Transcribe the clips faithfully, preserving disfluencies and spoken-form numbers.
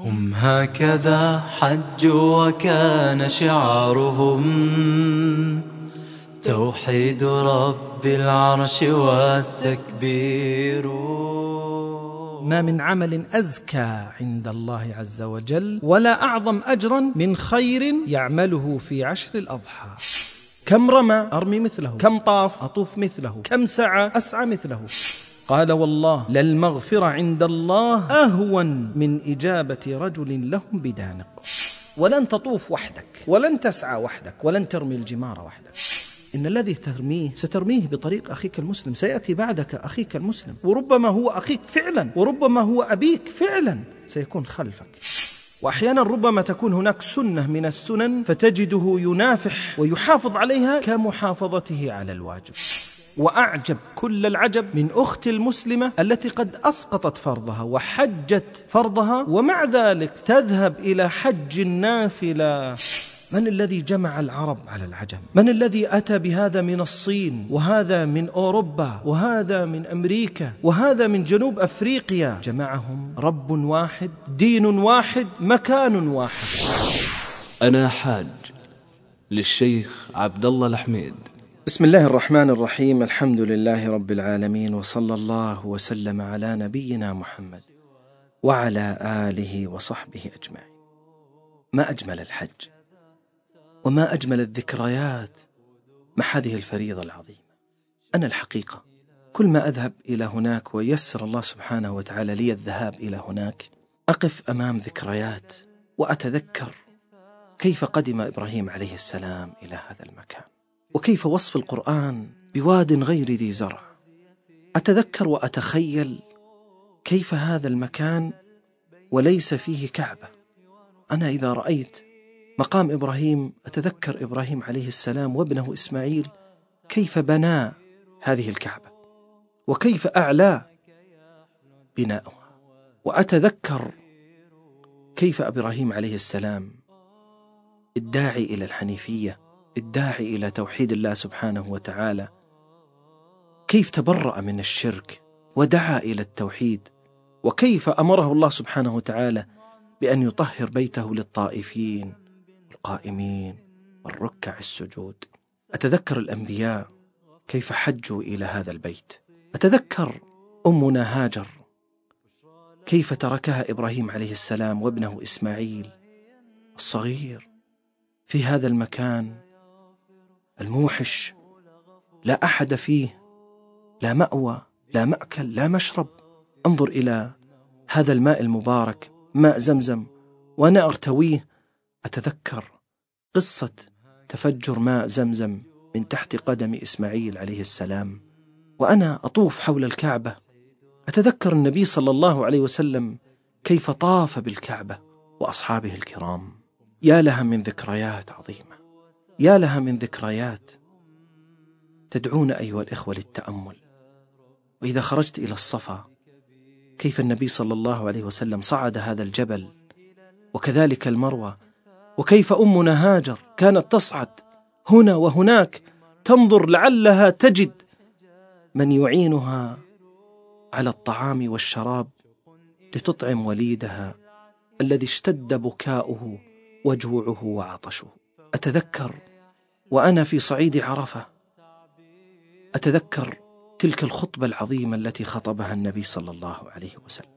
هم هكذا حجوا وكان شعارهم توحيد رب العرش والتكبير. ما من عمل أزكى عند الله عز وجل ولا أعظم أجرا من خير يعمله في عشر الأضحى. كم رمى أرمي مثله، كم طاف أطوف مثله، كم سعى أسعى مثله. قال والله للمغفرة عند الله أهون من إجابة رجل لهم بدانق. ولن تطوف وحدك، ولن تسعى وحدك، ولن ترمي الجمار وحدك. إن الذي ترميه سترميه بطريق أخيك المسلم، سيأتي بعدك أخيك المسلم، وربما هو أخيك فعلا، وربما هو أبيك فعلا، سيكون خلفك. وأحيانا ربما تكون هناك سنة من السنن فتجده ينافح ويحافظ عليها كمحافظته على الواجب. وأعجب كل العجب من أخت المسلمة التي قد أسقطت فرضها وحجت فرضها ومع ذلك تذهب إلى حج النافلة. من الذي جمع العرب على العجم؟ من الذي أتى بهذا من الصين، وهذا من أوروبا، وهذا من أمريكا، وهذا من جنوب أفريقيا؟ جمعهم رب واحد، دين واحد، مكان واحد. أنا حاج للشيخ عبد الله الحميد. بسم الله الرحمن الرحيم. الحمد لله رب العالمين، وصلى الله وسلم على نبينا محمد وعلى آله وصحبه أجمعين. ما أجمل الحج، وما أجمل الذكريات مع هذه الفريضة العظيمة. أنا الحقيقة كل ما أذهب إلى هناك ويسر الله سبحانه وتعالى لي الذهاب إلى هناك أقف أمام ذكريات وأتذكر كيف قدم إبراهيم عليه السلام إلى هذا المكان، وكيف وصف القرآن بواد غير ذي زرع. أتذكر وأتخيل كيف هذا المكان وليس فيه كعبة. أنا إذا رأيت مقام إبراهيم أتذكر إبراهيم عليه السلام وابنه إسماعيل كيف بنى هذه الكعبة وكيف أعلى بناؤها. وأتذكر كيف إبراهيم عليه السلام الداعي إلى الحنيفية، الداعي إلى توحيد الله سبحانه وتعالى، كيف تبرأ من الشرك ودعا إلى التوحيد، وكيف أمره الله سبحانه وتعالى بأن يطهر بيته للطائفين القائمين والركع السجود. أتذكر الأنبياء كيف حجوا إلى هذا البيت. أتذكر أمنا هاجر كيف تركها إبراهيم عليه السلام وابنه إسماعيل الصغير في هذا المكان الموحش، لا أحد فيه، لا مأوى، لا مأكل، لا مشرب. انظر إلى هذا الماء المبارك، ماء زمزم، وأنا أرتويه. أتذكر قصة تفجر ماء زمزم من تحت قدم إسماعيل عليه السلام وأنا أطوف حول الكعبة. أتذكر النبي صلى الله عليه وسلم كيف طاف بالكعبة وأصحابه الكرام. يا لها من ذكريات عظيمة، يا لها من ذكريات تدعون أيها الإخوة للتأمل. وإذا خرجت إلى الصفا كيف النبي صلى الله عليه وسلم صعد هذا الجبل، وكذلك المروة، وكيف أمنا هاجر كانت تصعد هنا وهناك تنظر لعلها تجد من يعينها على الطعام والشراب لتطعم وليدها الذي اشتد بكاؤه وجوعه وعطشه. أتذكر وأنا في صعيد عرفة، أتذكر تلك الخطبة العظيمة التي خطبها النبي صلى الله عليه وسلم،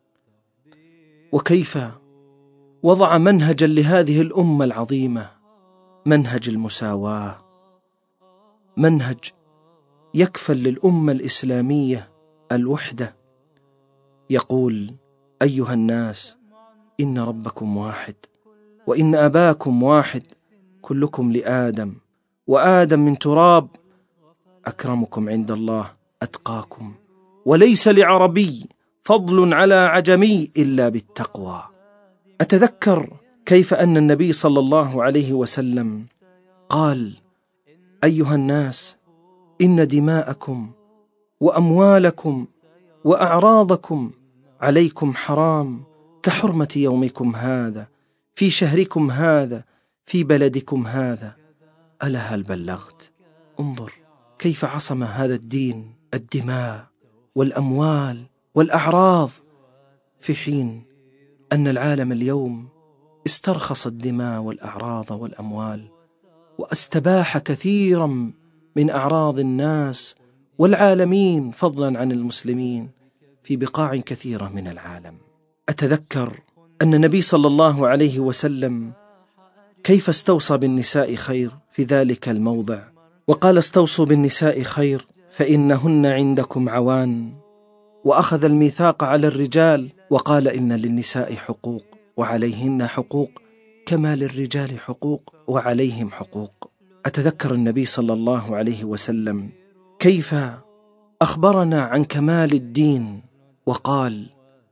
وكيف وضع منهجا لهذه الأمة العظيمة، منهج المساواة، منهج يكفل للأمة الإسلامية الوحدة. يقول أيها الناس إن ربكم واحد وإن أباكم واحد كلكم لآدم وآدم من تراب، أكرمكم عند الله أتقاكم، وليس لعربي فضل على عجمي إلا بالتقوى. أتذكر كيف أن النبي صلى الله عليه وسلم قال أيها الناس إن دماءكم وأموالكم وأعراضكم عليكم حرام كحرمة يومكم هذا في شهركم هذا في بلدكم هذا. ألا هل بلغت؟ انظر كيف عصم هذا الدين الدماء والأموال والأعراض، في حين أن العالم اليوم استرخص الدماء والأعراض والأموال، واستباح كثيرا من أعراض الناس والعالمين فضلا عن المسلمين في بقاع كثيرة من العالم. أتذكر أن النبي صلى الله عليه وسلم كيف استوصى بالنساء خير في ذلك الموضع، وقال: استوصوا بالنساء خير فإنهن عندكم عوان. وأخذ الميثاق على الرجال وقال: إن للنساء حقوق وعليهن حقوق كما للرجال حقوق وعليهم حقوق. أتذكر النبي صلى الله عليه وسلم كيف أخبرنا عن كمال الدين وقال: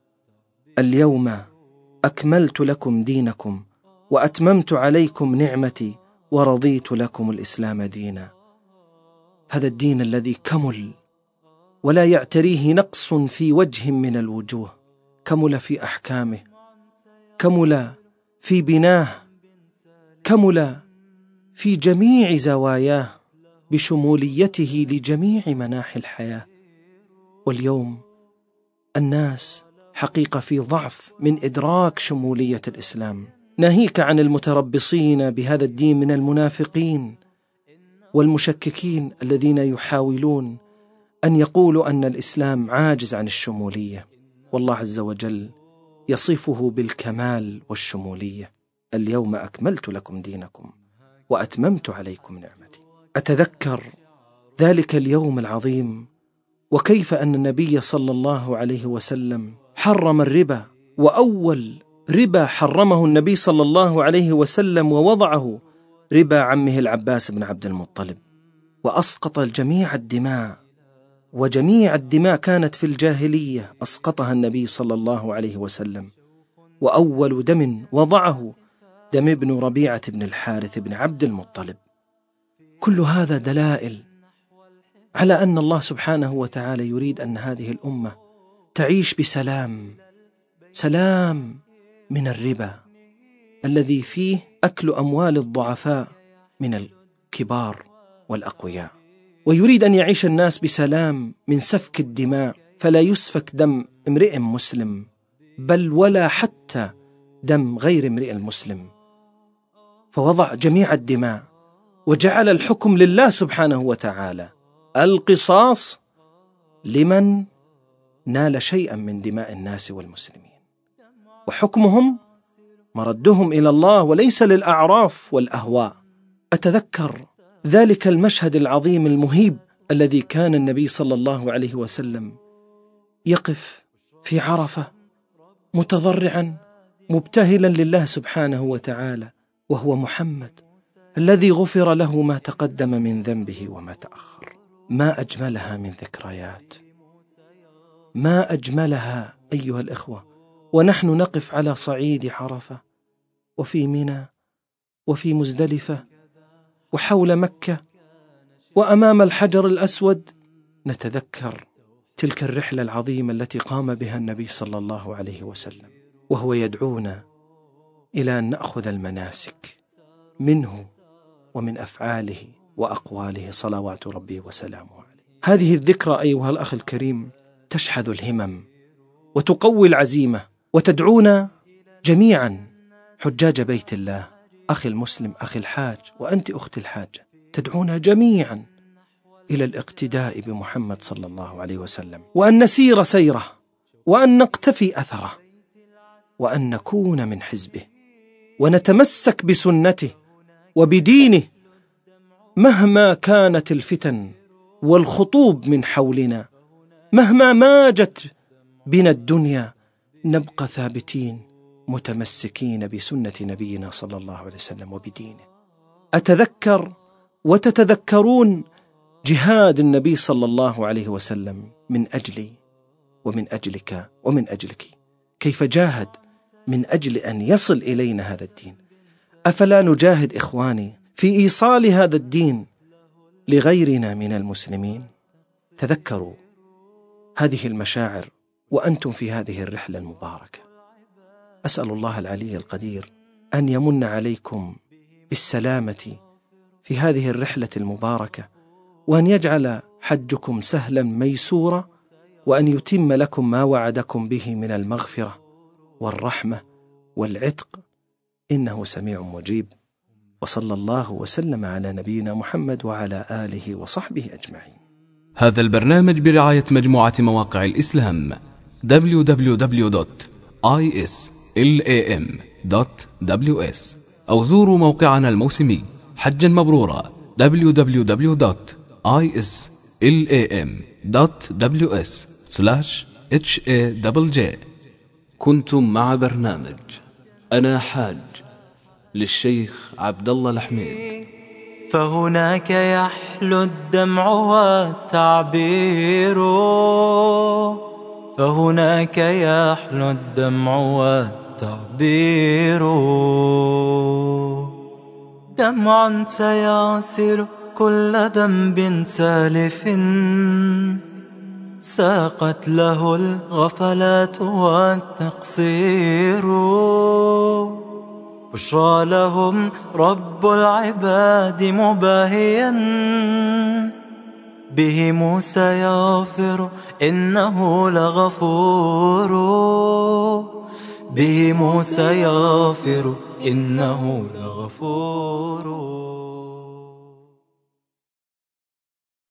اليوم أكملت لكم دينكم وأتممت عليكم نعمتي ورضيت لكم الإسلام دينا. هذا الدين الذي كمل ولا يعتريه نقص في وجه من الوجوه، كمل في أحكامه، كمل في بناه، كمل في جميع زواياه بشموليته لجميع مناحي الحياة. واليوم الناس حقيقة في ضعف من إدراك شمولية الإسلام، ناهيك عن المتربصين بهذا الدين من المنافقين والمشككين الذين يحاولون أن يقولوا أن الإسلام عاجز عن الشمولية، والله عز وجل يصفه بالكمال والشمولية: اليوم أكملت لكم دينكم وأتممت عليكم نعمتي. أتذكر ذلك اليوم العظيم وكيف أن النبي صلى الله عليه وسلم حرم الربا، وأول ربا حرمه النبي صلى الله عليه وسلم ووضعه ربا عمه العباس بن عبد المطلب، وأسقط جميع الدماء، وجميع الدماء كانت في الجاهلية أسقطها النبي صلى الله عليه وسلم. وأول دم وضعه دم ابن ربيعة بن الحارث بن عبد المطلب. كل هذا دلائل على أن الله سبحانه وتعالى يريد أن هذه الأمة تعيش بسلام، سلام من الربا الذي فيه أكل أموال الضعفاء من الكبار والأقوياء، ويريد أن يعيش الناس بسلام من سفك الدماء، فلا يسفك دم امرئ مسلم، بل ولا حتى دم غير امرئ المسلم، فوضع جميع الدماء وجعل الحكم لله سبحانه وتعالى، القصاص لمن نال شيئا من دماء الناس والمسلمين، وحكمهم مردهم إلى الله وليس للأعراف والأهواء. أتذكر ذلك المشهد العظيم المهيب الذي كان النبي صلى الله عليه وسلم يقف في عرفة متضرعا مبتهلا لله سبحانه وتعالى، وهو محمد الذي غفر له ما تقدم من ذنبه وما تأخر. ما أجملها من ذكريات، ما أجملها أيها الإخوة، ونحن نقف على صعيد عرفة وفي منى وفي مزدلفة وحول مكة وأمام الحجر الأسود، نتذكر تلك الرحلة العظيمة التي قام بها النبي صلى الله عليه وسلم، وهو يدعونا إلى أن نأخذ المناسك منه ومن أفعاله وأقواله صلوات ربي وسلامه عليه. هذه الذكرى أيها الأخ الكريم تشحذ الهمم وتقوي العزيمة، وتدعونا جميعا حجاج بيت الله، أخي المسلم، أخي الحاج، وأنت أختي الحاجة، تدعونا جميعا إلى الاقتداء بمحمد صلى الله عليه وسلم، وأن نسير سيره، وأن نقتفي أثره، وأن نكون من حزبه، ونتمسك بسنته وبدينه مهما كانت الفتن والخطوب من حولنا، مهما ماجت بنا الدنيا، نبقى ثابتين متمسكين بسنة نبينا صلى الله عليه وسلم وبدينه. أتذكر وتتذكرون جهاد النبي صلى الله عليه وسلم من أجلي ومن أجلك ومن أجلك، كيف جاهد من أجل أن يصل إلينا هذا الدين. أفلا نجاهد إخواني في إيصال هذا الدين لغيرنا من المسلمين؟ تذكروا هذه المشاعر وأنتم في هذه الرحلة المباركة. أسأل الله العلي القدير أن يمن عليكم بالسلامة في هذه الرحلة المباركة، وأن يجعل حجكم سهلا ميسورا، وأن يتم لكم ما وعدكم به من المغفرة والرحمة والعتق، إنه سميع مجيب. وصلى الله وسلم على نبينا محمد وعلى آله وصحبه أجمعين. هذا البرنامج برعاية مجموعة مواقع الإسلام دبليو دبليو دبليو دوت آي إس إل إيه إم دوت دبليو إس، أو زوروا موقعنا الموسمي حجا مبرورا دبليو دبليو دبليو دوت آي إس إل إيه إم دوت دبليو إس سلاش إتش إيه دبل جي. كنتم مع برنامج أنا حاج للشيخ عبد الله الحميد. فهناك يحلو الدمع والتعبير، فهناك يحلو الدمع والتعبير، دمع سيعصر كل ذنب سالف، ساقت له الغفلات والتقصير، بشرى لهم رب العباد مباهيا، بهم سيغفر إنه لغفور، بهم سيغفر إنه لغفور.